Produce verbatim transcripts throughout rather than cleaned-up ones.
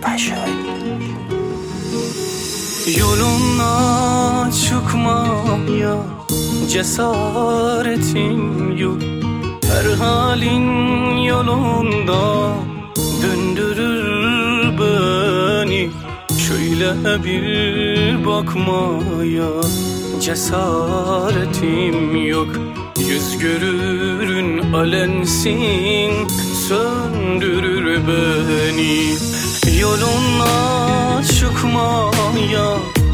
Yoluna çıkmaya cesaretin yok. Her halin yolunda döndürür beni. Şöyle bir bakmaya cesaretim yok. Yüz görürün alensin, söndürür beni. Yoluna çıkmaya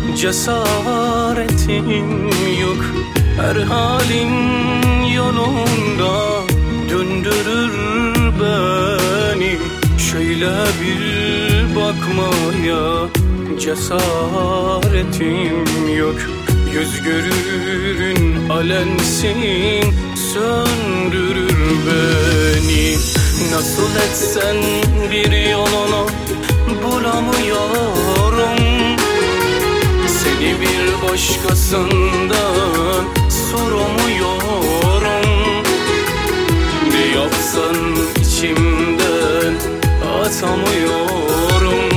cesaretim yok. Her halin yolunda döndürür beni. Şöyle bir bakmaya cesaretim yok. Yüz görürün alensin, söndürür beni. Nasıl etsen bir yolunu bulamıyorum. Seni bir başkasından soramıyorum. Ne yapsan içimden atamıyorum.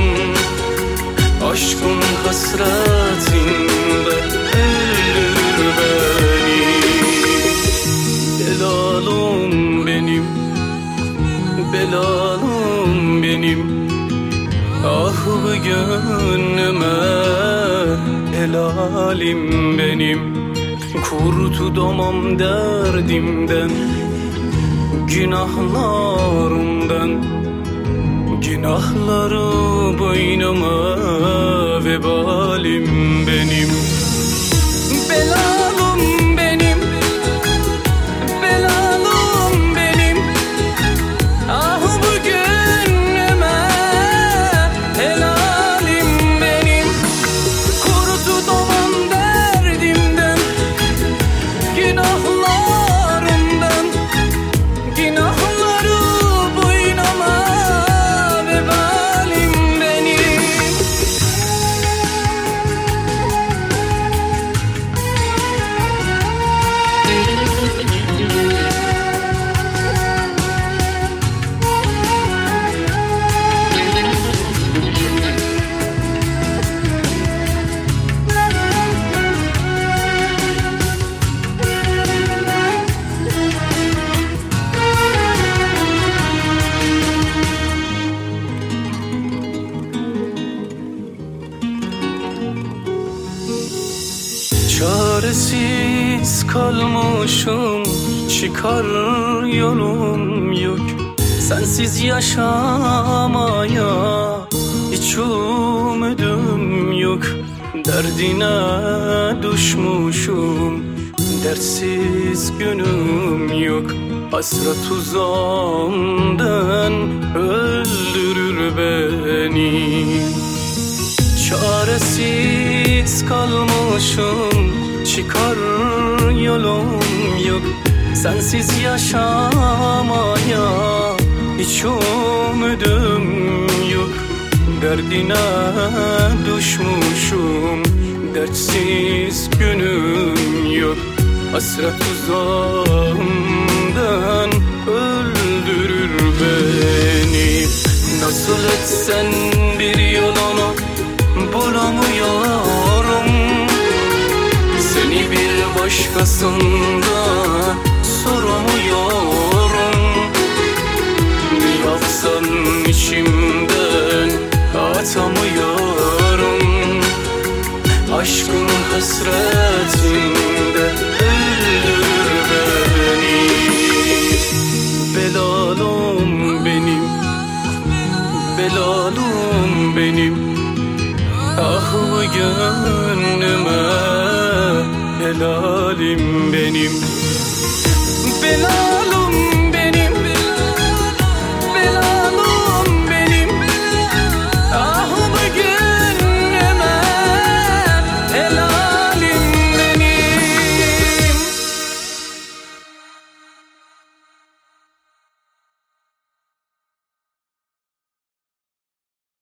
Aşkın hasretinde öldürür beni. Belalım benim, belalım benim. Ah bu gönlüme helalim benim. Kurtulamam derdimden, günahlarımdan. Günahları boynuma vebalim benim. Belalım benim, belalım benim. Ah bu gönlüme helalim benim. Kurtulamam derdimden, günahlarımdan. Günahları boynuma vebalim benim. Çaresiz kalmışım, çıkar yolum yok. Sensiz yaşamaya hiç ümidim yok. Derdine düşmüşüm, dertsiz günüm yok. Hasret uzağımdan öldürür beni. Çaresiz kalmışım, çıkar yolum yok. Sensiz yaşamaya hiç ümidim yok. Derdine düşmüşüm, dertsiz günüm yok. Hasret uzağımdan öldürür beni. Nasıl etsen bir yolunu bulamıyorum. Seni bir başkasından soramıyorum. Ne yapsam içimden atamıyorum. Aşkın hasretinde öldürür beni. Belalım benim, belalım benim. Ah bu gönlüme helalim benim. Belalım